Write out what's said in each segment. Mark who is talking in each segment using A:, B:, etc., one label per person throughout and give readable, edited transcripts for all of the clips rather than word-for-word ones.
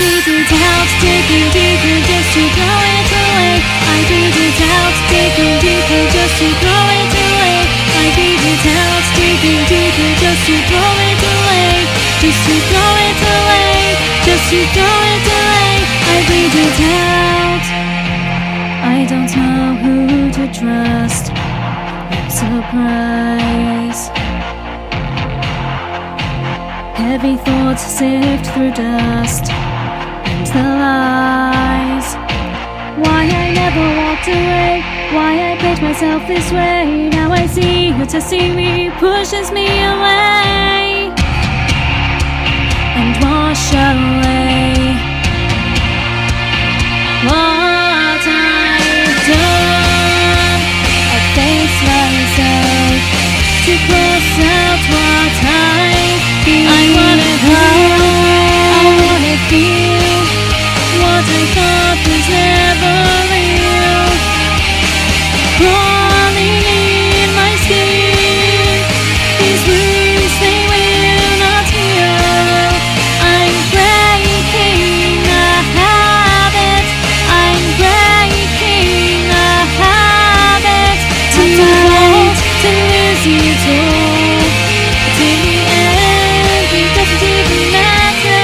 A: beat it out, digging deeper just to throw it away. I beat it out, digging deeper just to throw it away. I beat it out, digging deeper just to throw it away. Just to throw it away, just to throw it away. I beat it out. I don't know who to trust. I'm surprised. Heavy thoughts sift through dust and the lies. Why I never walked away, why I played myself this way. Now I see you testing me, pushes me away and wash away what I've done. I face myself to close out what I feel. I wanna hold, I wanna feel what I thought was never real. Crawling in my skin, these wounds they will not heal. I'm breaking a habit, I'm breaking a habit. To want to lose you all, but in the end it doesn't even matter.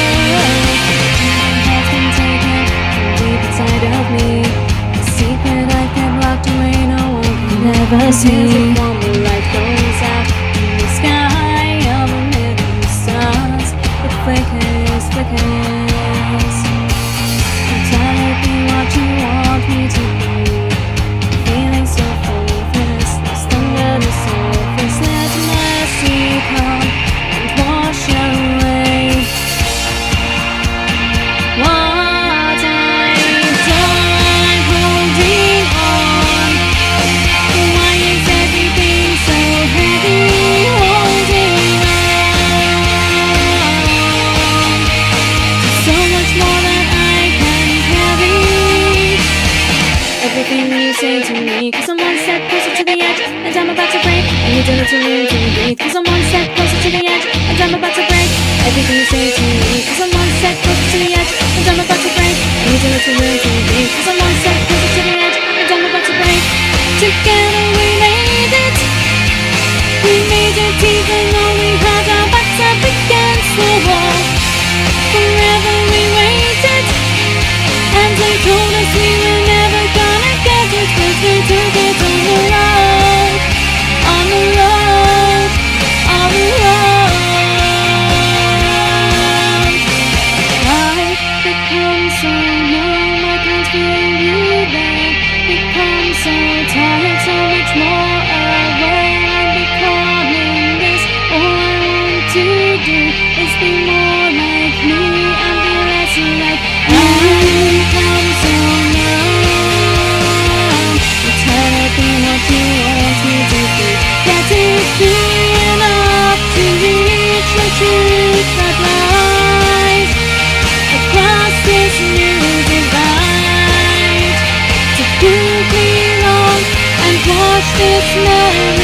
A: My heart's been taken from deep inside of me, a secret I kept locked away, no one can ever see. When the light goes out in the sky of a million stars, it flickers, flickers. Tell me what you want me to be. Feeling so faithless, lost under the surface. Let mercy come and wash away what I've done. Holding on, why is everything so heavy? Holding on to so much more than I can carry. Everything you say to me, 'cause I'm one step closer to the edge, and I'm about to break. And you don't need to learn to breathe, 'cause I'm one step closer to the edge, and I'm about to break. Everything you say to me, 'cause I'm one step closer to the edge, and I'm about to break. And you don't need to learn to breathe, 'cause I'm one step closer to the edge, and I'm about to break. Together we made it. We made it even though we had our backs up against the wall. Forever we waited, and they told us we were never gonna get it, but we took it on the road, on the road, on the road. I've become so numb, I can't feel you there. Become so tired, so much more aware. I'm becoming this. All I want to do is be more like me and be less like I've become so numb. Tell me what you want me to do. Get it clear enough to reach the truth that lies across this new divide. To prove me wrong and wash this memory